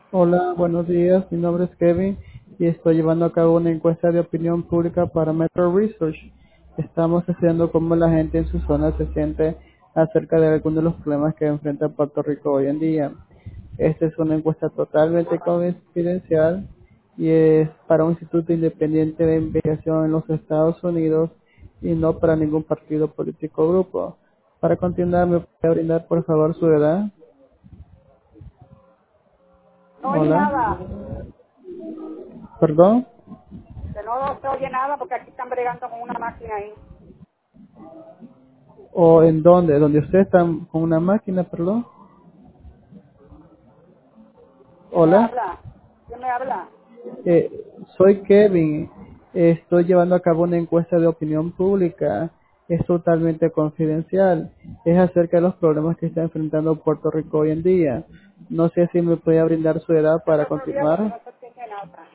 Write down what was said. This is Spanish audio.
Hola, buenos días. Mi nombre es Kevin y estoy llevando a cabo una encuesta de opinión pública para Metro Research. Estamos haciendo cómo la gente en su zona se siente acerca de algunos de los problemas que enfrenta Puerto Rico hoy en día. Esta es una encuesta totalmente confidencial y es para un instituto independiente de investigación en los Estados Unidos y no para ningún partido político o grupo. Para continuar, ¿me puede brindar por favor su edad? No oí Hola. nada, ¿Perdón? que no se oye nada porque aquí están bregando con una máquina ahí. ¿O en dónde? ¿Donde usted está con una máquina, perdón? ¿Quién me Hola, habla? ¿Quién me habla? eh, soy Kevin. Estoy llevando a cabo una encuesta de opinión pública. Es totalmente confidencial. Es acerca de los problemas que está enfrentando Puerto Rico hoy en día. No sé si me puede brindar su edad ¿Qué para pasó bien? Porque continuar. no se entiende nada.